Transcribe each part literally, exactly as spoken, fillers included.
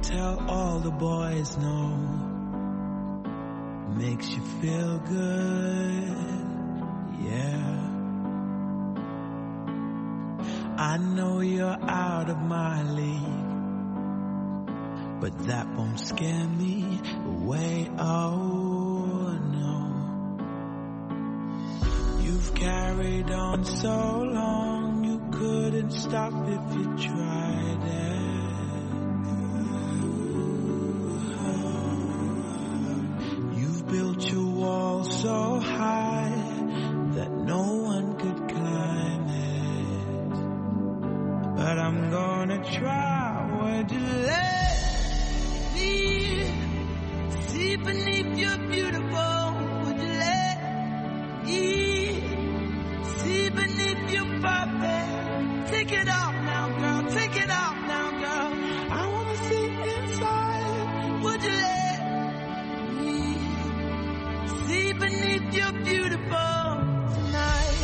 tell all the boys no. Makes you feel good, yeah. I know you're out of my league, but that won't scare me away, oh no. You've carried on so long, you couldn't stop if you tried it. You've built your wall so high that no one could climb it. But I'm gonna try. Would you let me see beneath your beautiful? Would you let me see beneath your perfect? Take it off now, girl. Take it off now, girl. I wanna see inside. Would you let me see beneath your beautiful tonight?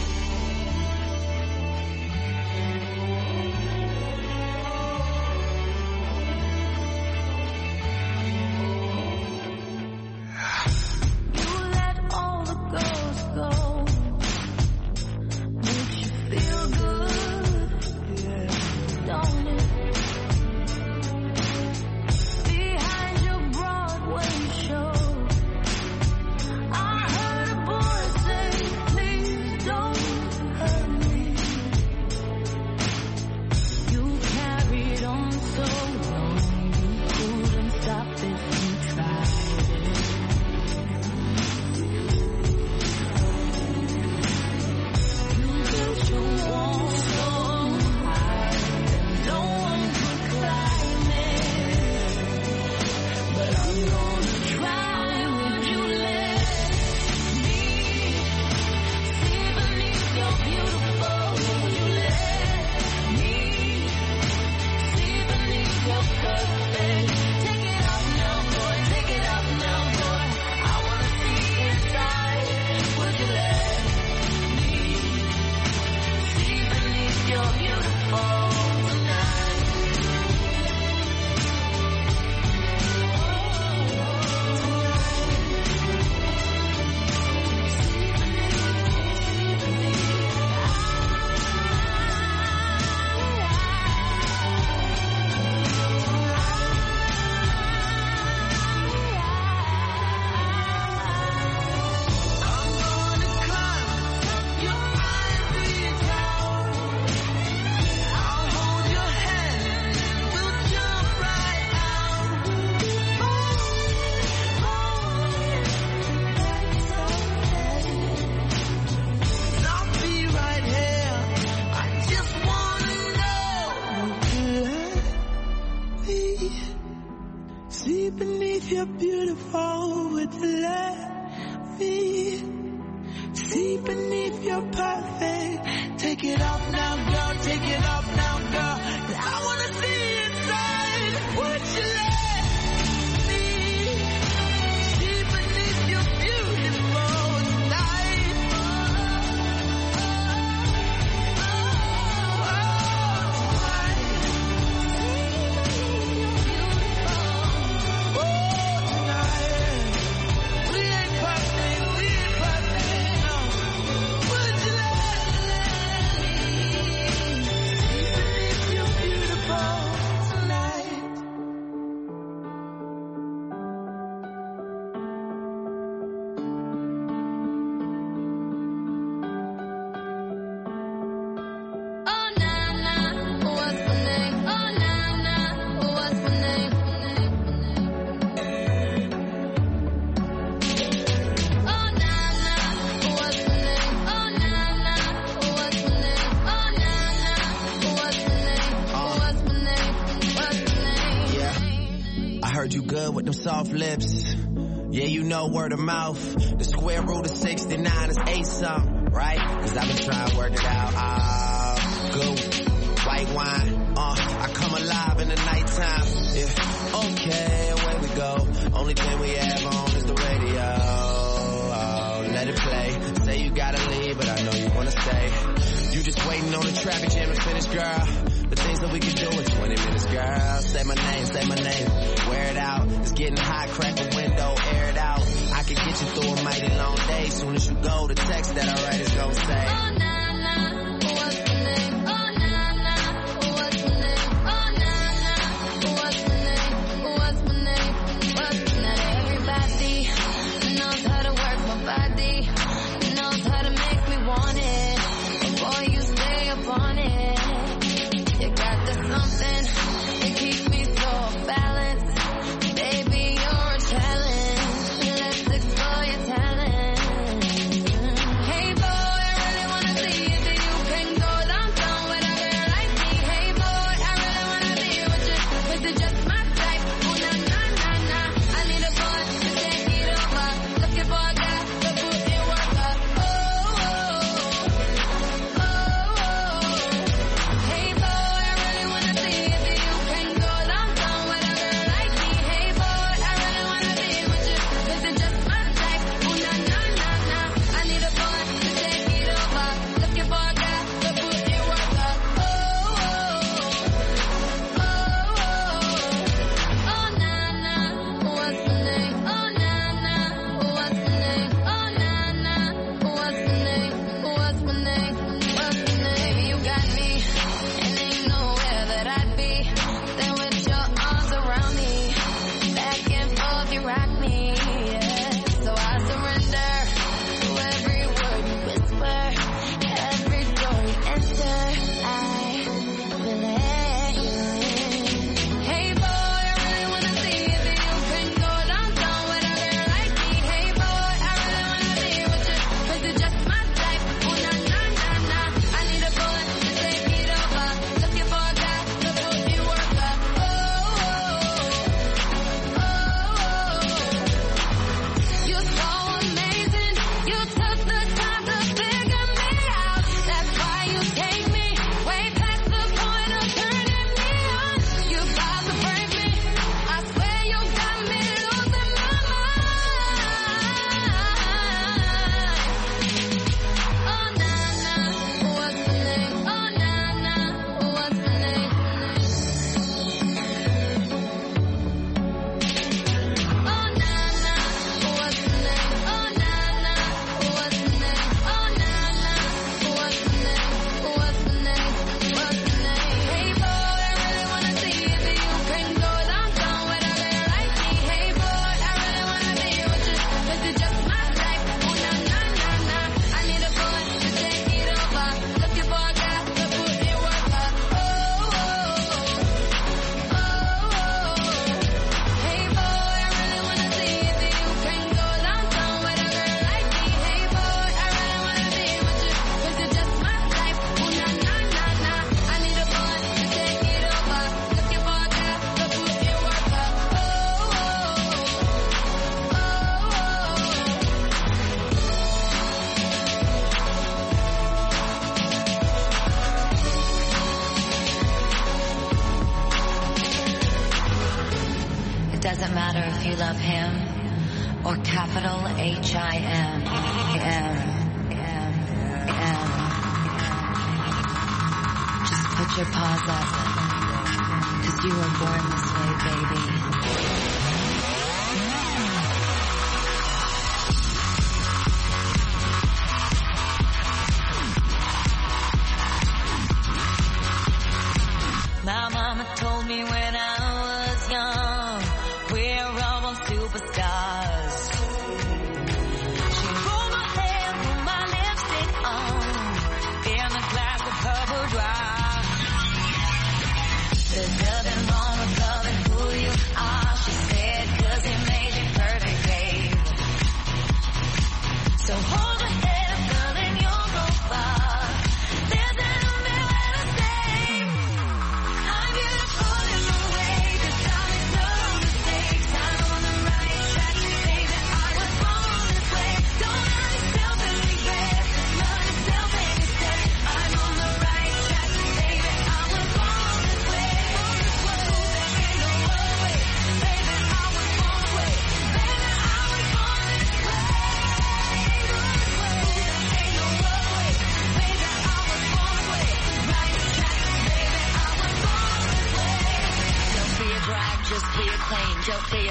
With them soft lips, yeah, you know word of mouth. The square root of sixty-nine is eight something, right? Cause I've been trying to work it out. Ah, good white wine, uh, I come alive in the nighttime. Yeah, okay, away we go. Only thing we have on is the radio. Oh, let it play. Say you gotta leave, but I know you wanna stay. You just waiting on the traffic jam to finish, girl. the things that we can do in twenty minutes, girl. Say my name, say my name, wear it out. It's getting hot, crack a window, air it out. I can get you through a mighty long day. Soon as you go, the text that I write is gonna say, oh, nah, nah, what's the name? Oh, nah, nah, what's the name? Oh, nah, nah, what's the name? What's my name? What's the name? Everybody knows how to work my body, knows how to make me want it. Boy, you stay up on it. You got the something that keeps me so off balance. Baby, you're a challenge. Let's explore your talent. Hey boy, I really wanna see if you can go downtown with a girl like me. Hey boy, I really wanna be with you. With you just my type. Oh na na na na. I need a boy to take it over. Looking for a guy to put in work up. Oh oh oh oh. Hey boy, I really wanna see if you can go downtown with a girl like me. Hey boy, I really wanna be with you. With you just my type. Oh na na na na. I need a boy to take it over. Looking for a guy to put in work up. Oh oh oh. Oh na na, what's the name? Oh na na, what's the name? Oh na na, what's the name? What's my name? What's the name? Baby, you got me, and ain't nowhere that I'd be than with your arms around me. Back and forth, you rock me, yeah. So I surrender to every word you whisper, every door you enter. I will let you in. Hey boy, I really wanna see if you can go downtown with a girl like me. Hey boy, I really wanna be with you. With you just my type. Oh na na na na. I need a boy to take it over. Looking for a guy to put in work up. Oh oh oh. You're so amazing. You took the time to figure me out. That's why you take me way past the point of turning me on. You about to break me. I swear you got me losing my mind. Oh na na, what's the name? Oh na na, what's the name? Oh na na, what's the name? Oh na na, what's the name? Oh na na, what's the name? What's the name? What's the name? Hey boy, I really wanna see if you can go downtown with a girl like me. Hey boy, I really wanna be with you. With you just my type. Oh na na na na. I need a boy to take it over. Looking for a guy to put in work up. Oh oh oh oh. Hey boy, I really wanna see if you can go downtown with a girl like me. Hey boy, I really wanna be with you. With you just my type. Oh na na na na. I need a boy to take it over. Looking for a guy to put in work up. Oh oh oh oh. It doesn't matter if you love him or capital H I M. M. M. M. Just put your paws up, 'cause you were born this way, baby. My mama told me when I was young, we're all superstars. She rolled my hair, put my lipstick on, in a glass of purple dry. There's nothing wrong with loving who you are.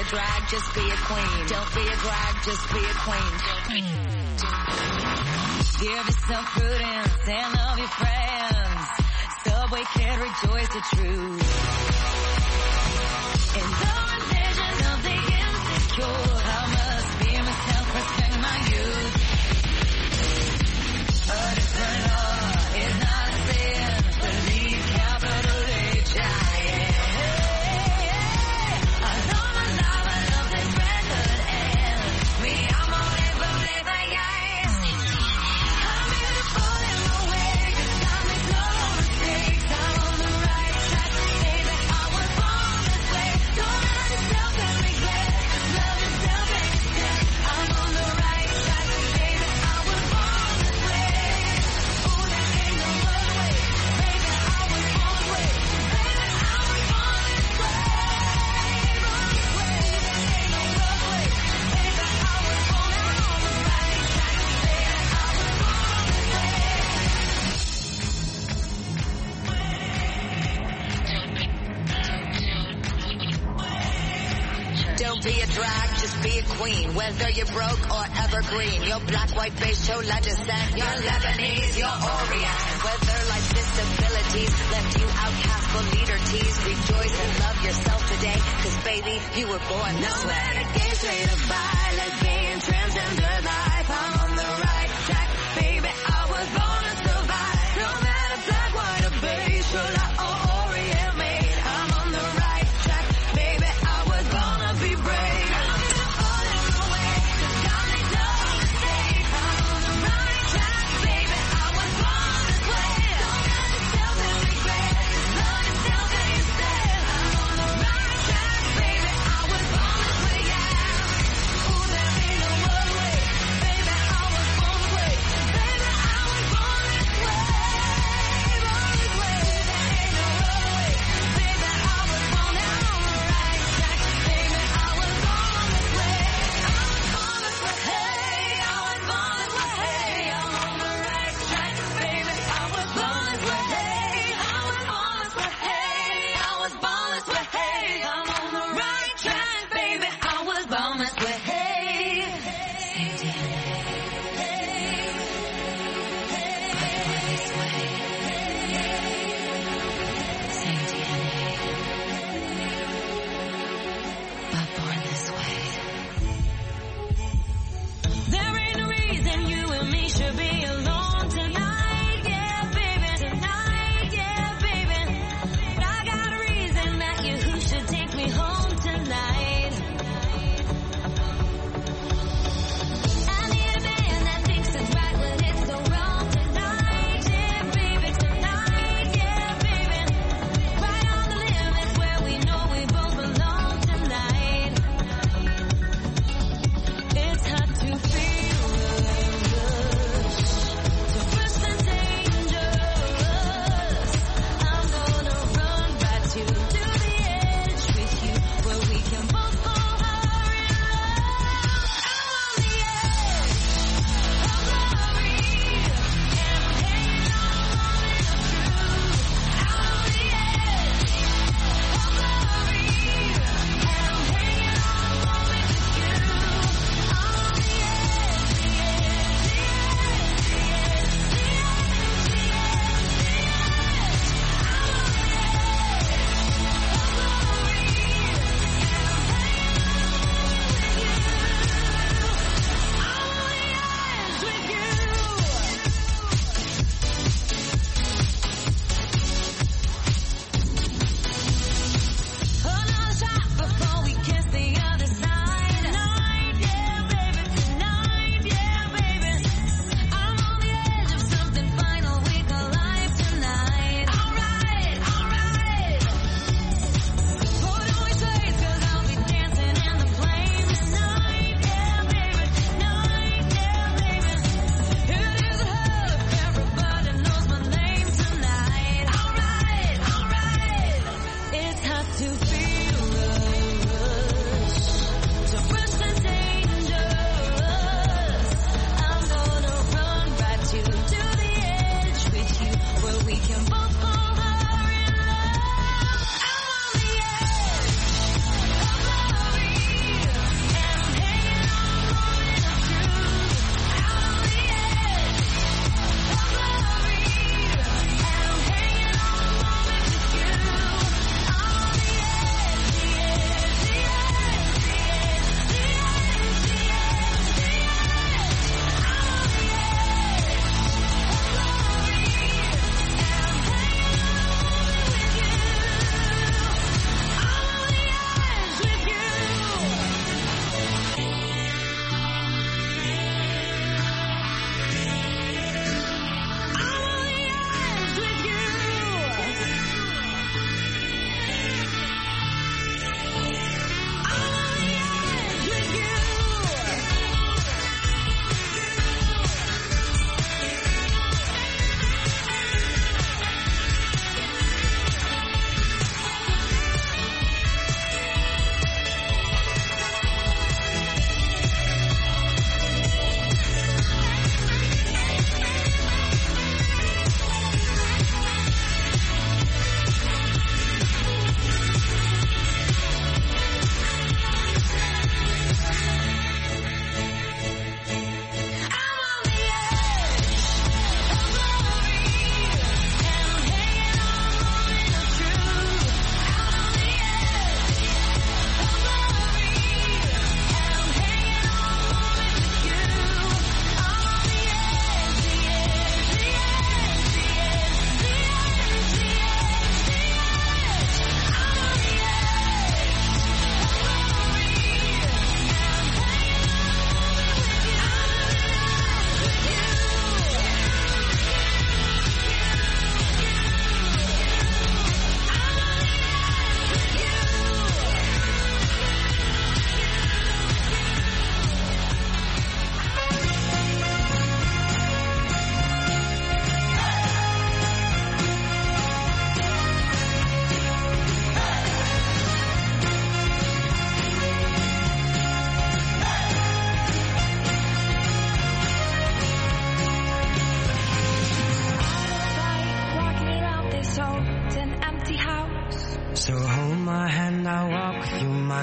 drag, just be a queen. Don't be a drag, just be a queen. Give yourself prudence and love your friends. Subway kid, rejoice the truth. In the vision of the insecure, I must be myself, respect my youth. A different law is not a sin. Believe capital H I am. I know my love, I love this record, and me, I'm only believe I am. I'm beautiful in my way, 'cause I make no mistakes. I'm on the right track, baby, I was born this way. Don't let yourself and regret, 'cause love yourself and instead. I'm on the right track, baby, I was born this way. Ooh, there ain't no other way, baby, I was born this way. Baby, I was born this way. Born this way, there ain't no other way, baby, I was born. I'm on the right track, baby, I was born this way. Don't be a drag, just be a queen. Whether you're broke or evergreen, you're black, white, beige, chola descent, you're Lebanese, you're Orient. Whether life's disabilities left you outcast for leader tease, rejoice and love yourself today, 'cause baby, you were born this way. No medication say to buy, lesbian, transgender life. I'm on the right track, baby, I was born to survive. No matter black, white, or beige, chola or Orient made. I'm on the right track, baby, I was born to be brave. I'm beautiful in my way, 'cause I make no mistakes. I'm on the right track, baby, I was born this way. Don't let yourself and regret, 'cause love yourself and instead. I'm on the right track, baby, I was born this way, yeah. Ooh, there ain't no other way, baby, I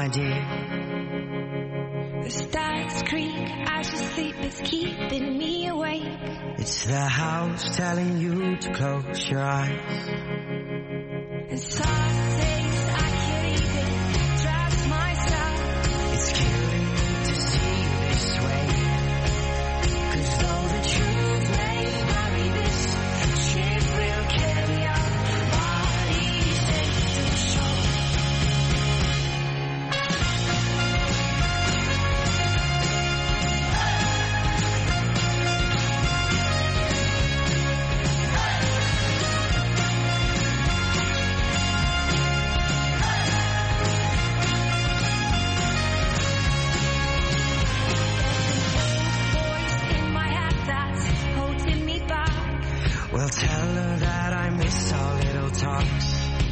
my dear. The stars creak, I should sleep, it's keeping me awake. It's the house telling you to close your eyes. And some days I can't even trust myself. It's killing me to see you this way. 'Cause though the truth may vary, this ship will carry our bodies safe to shore. Well, tell her that I miss our little talks.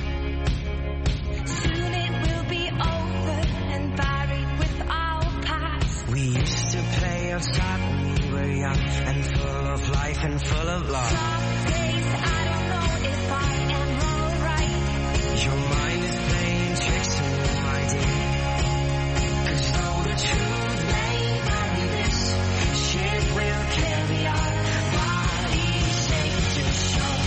Soon it will be over and buried with our past. We used to play outside when we were young and full of life and full of love. Some days I don't know if I am alright. Your mind is playing tricks on you, my dear. 'Cause though the truth may vary, this ship will carry our bodies safe to shore.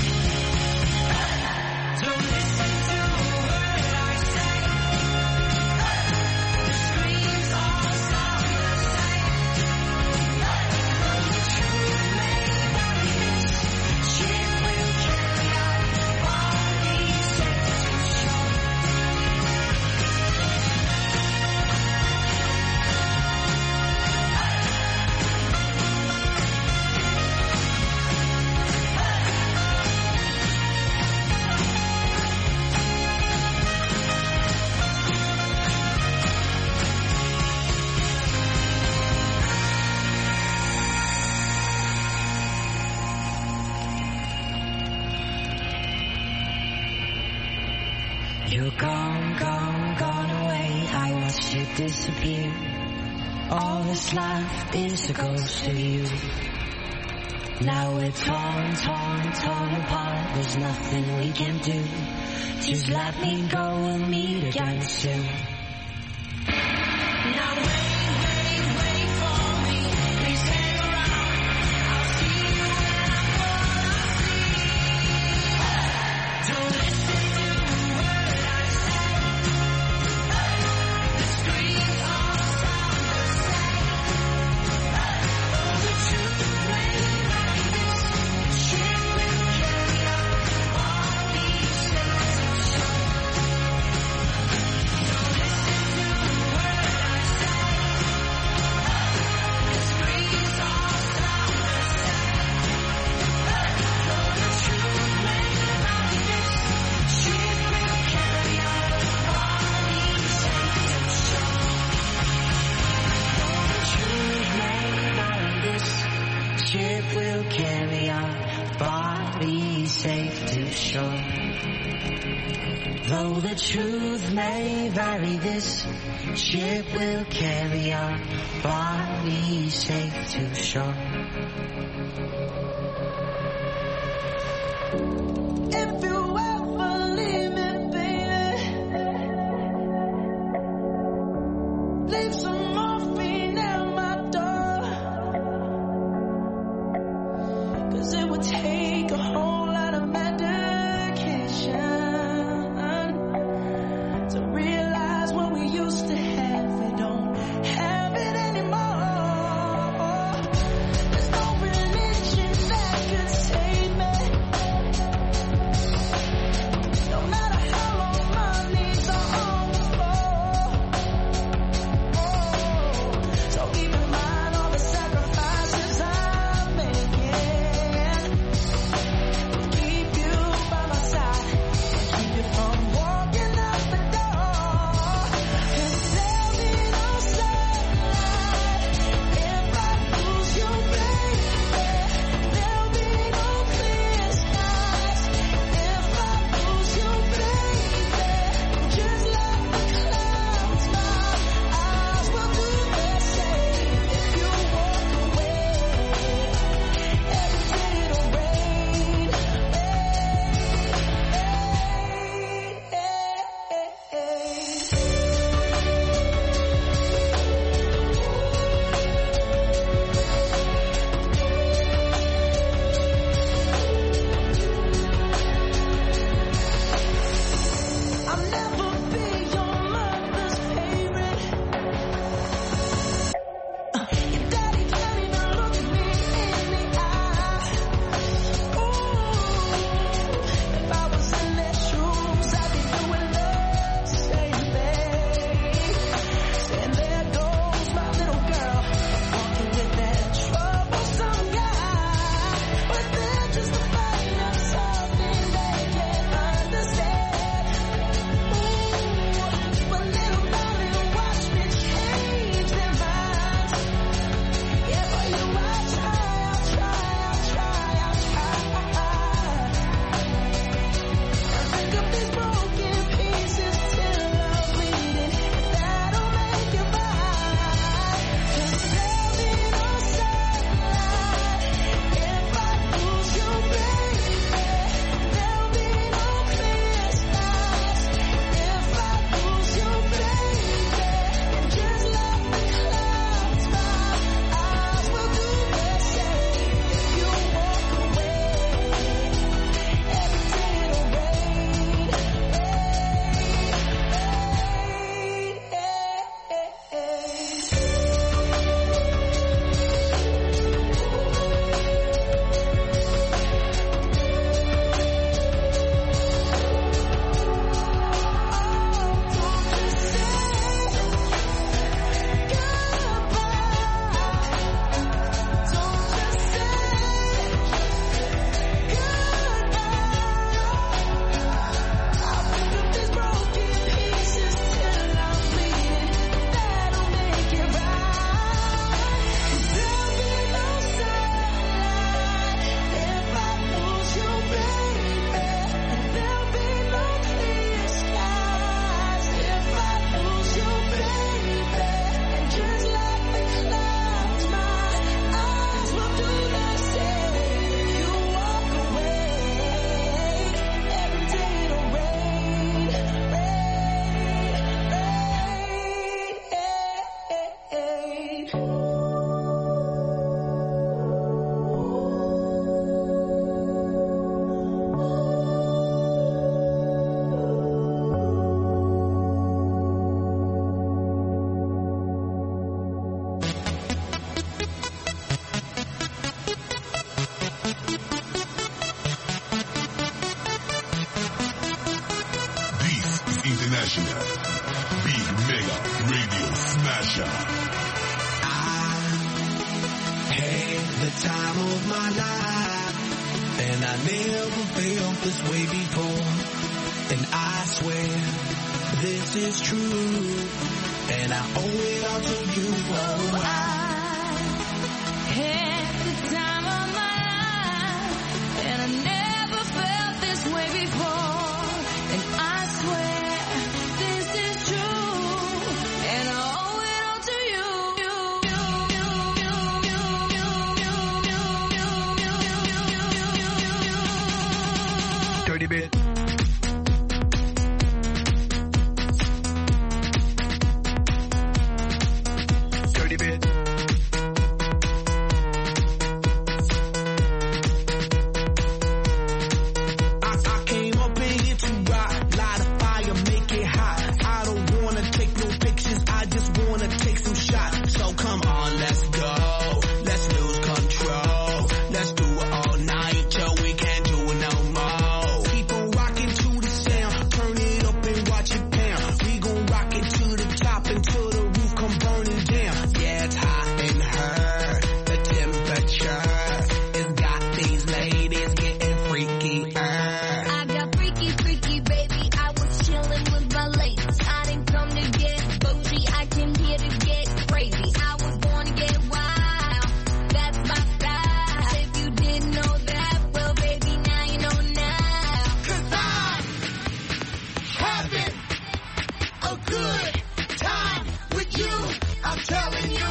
Don't listen to a word I say. The screams all sound the same. Though the truth may vary, this ship will carry our bodies safe to shore. You're gone, gone, gone away. I watched you disappear. All that's left is a ghost of you. Now we're torn, torn, torn apart. There's nothing we can do. Just let me go, we'll meet again soon. Now wait, wait, wait for me. Please hang around. I'll see you when I fall asleep. Don't listen to a word I say. The screams all sound the same. Oh, the truth may vary, this ship will carry our bodies safe to shore. Don't listen to a word I say. The screams all sound the same. Oh, the truth may vary, this ship will carry our bodies safe to shore. The truth may vary, this ship will carry our bodies safe to shore. Though the truth may vary, this ship will carry our bodies safe to shore. If you ever leave me, baby, leave some morphine at my door. 'Cause it would take a whole lot of medication to realize what we used to have, we don't have it anymore. There's no religion that could save me. No matter how long my knees are on the floor. So keep in mind all the sacrifices I'm making. International Big Mega Radio Smasher. I had the time of my life, and I never felt this way before. And I swear this is true, and I owe it all to you. Oh, I had the time of my life, and I never felt this way before. And I swear this is true, and I owe it all to you. Dirty bit. Dirty bit. I, I came up in here to rock, light a fire, make it hot. I don't wanna take no pictures, I just wanna take some shots. So come on, let's go, let's lose control. Let's do it all night till we can't do it no more. Keep on rocking to the sound, turn it up and watch it pound. We gon' rock it to the top until the roof come burning down. Yeah, it's hot in her, the temperature has got these ladies getting freaky. I got freaky, freaky, baby. I was chilling with my ladies. I didn't come to get bougie. I came here to get crazy. I was born to get wild. That's my style. If you didn't know that, well, baby, now you know now. 'Cause I'm having a good time with you. I'm telling you.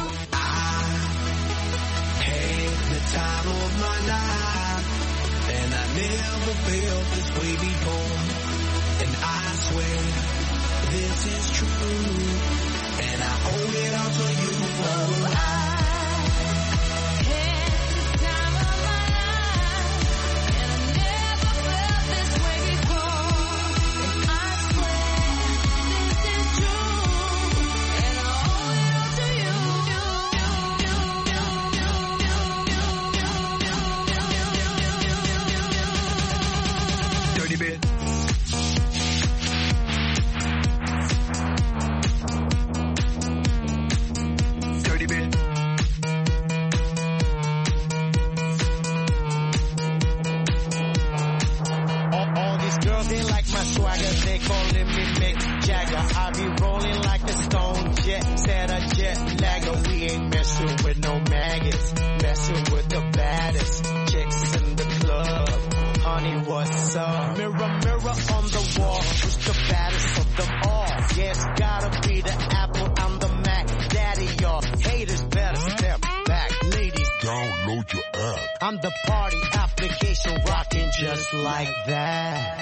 Had the time of my life, and I never felt this way before. And I swear this is true, and I owe it all to you. Oh, I had the time of my life, and I never felt this way before. And I swear this is true, and I owe it all to you. Dirty bit. Dirty bit. All, all these girls, they like my swagger. They calling me Mick Jagger. I be rolling like a stone jet. Said a jet lagger. We ain't messing with no maggots. Messing with the baddest chicks in the club. Honey, what's up? Mirror, mirror on the wall. Who's the baddest of them all? Yeah, it's gotta be the Apple. I'm the Mac. Daddy, y'all haters better step back. Ladies, Download your app. I'm the party application rocking just like that.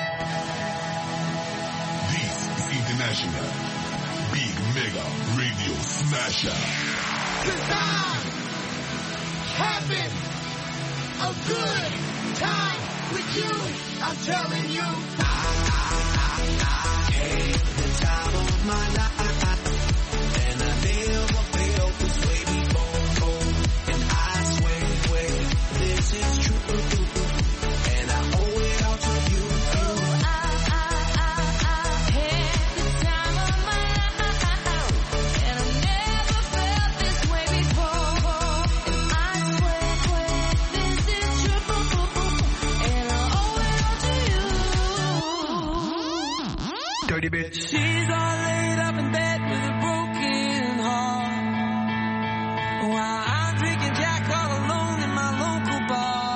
This is International Big Mega Radio Smasher. 'Cause I'm having a good time with you. I'm telling you. Had the time of my life, and I never felt this way before. And I swear, swear this is true, and I owe it all to you. Oh, I, I, I, I had the time of my life, and I never felt this way before. And I swear, swear this is true, and I owe it all to you. Dirty bit. She's all